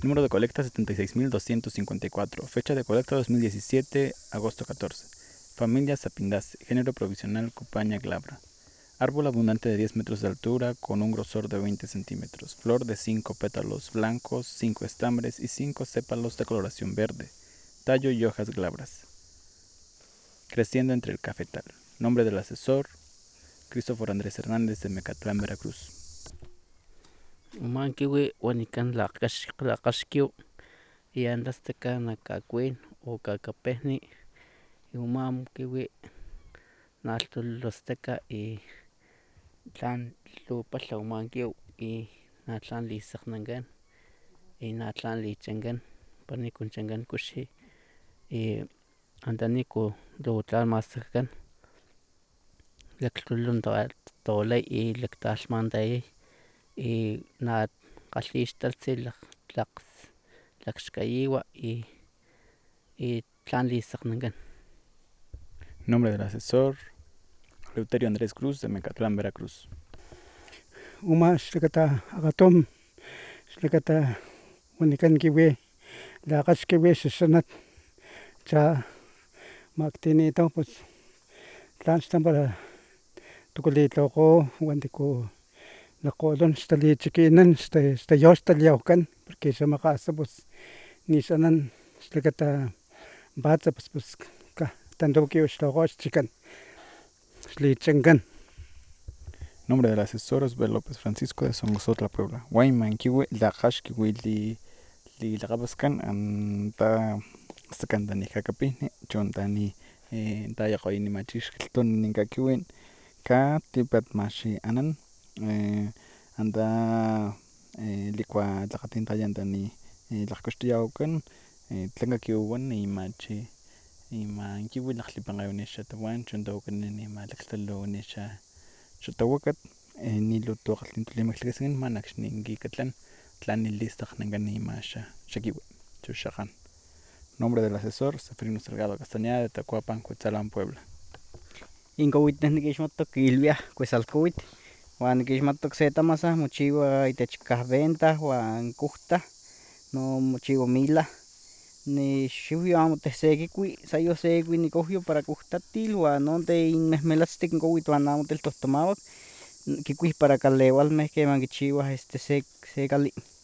Número de colecta 76.254. Fecha de colecta 2017, agosto 14. Familia Sapindaceae. Género provisional Cupaña glabra. Árbol abundante de 10 metros de altura con un grosor de 20 centímetros. Flor de 5 pétalos blancos, 5 estambres y 5 sépalos de coloración verde. Tallo y hojas glabras. Creciendo entre el cafetal. Nombre del asesor: Cristóforo Andrés Hernández, de Mecatlán, Veracruz. Mankiwi wanikan laqaxkiw yanlastaka nakakuin o kakapehni iumam kiwi naltolostaka y tlan tlopatla umankiw y natlan lisaknankan y natlan lichankan paniconchankan koxi y antanico tlan mastajkan laktolon tolay y laktalmantayay y natqalixtaltzi tlakxkayiwa y tlan lisaknankan. Nombre del asesor: Eleuterio Andrés Cruz, de Mecatlán, Veracruz. Uma xlakata agatom xlakata wanikan kiwi laqaxkiwi xaxanat cha maktinito pues tlan xtampara tukulitlawajo wan tiku lakgolon xtalichikinan xtayoxtaliawkan porque xamakgasa pues nixanan xlakata batsa pues tanto kiwixtawakgo xchikan xlichankan. Nombre del asesor: Osbel López Francisco, de Somosotla, Puebla. Guayman kiwi laqaxkiwi li laqapaskan anta stakan tani jakapihni chon tani tayaqoyni machixkiltoni ninkakiwin ka tipat maxi anan anta likua tlakatintayan tani tlakkoxtiyawakkan tlanka kiwawan imachi iman kiwi lakgtlipankayawani xatawan chon tawakani nima laktlalawani xatawakat nilu tokgalhin tolimaklakaskinkan man akxni kikatlan tlan lilistakgnankan ima xakiwi chu xakgan. Nombre del asesor: Seferino Salgado Castañeda, de Tacuapan, Cuetzalan, Puebla. Inkawit nikixmatok kilwiaj kuesalkowitl wan nikixmatok se tamasaj mochiwa itech kahventa wan kujta no mochiwa mila nixiwyo amo teh sekikui sa sekikui nikohyo para kujtatil wan onte inmehmelatstik n kowitl wan amo tel tohtomawak kikuih para kalewalmeh keman kichiwah se kali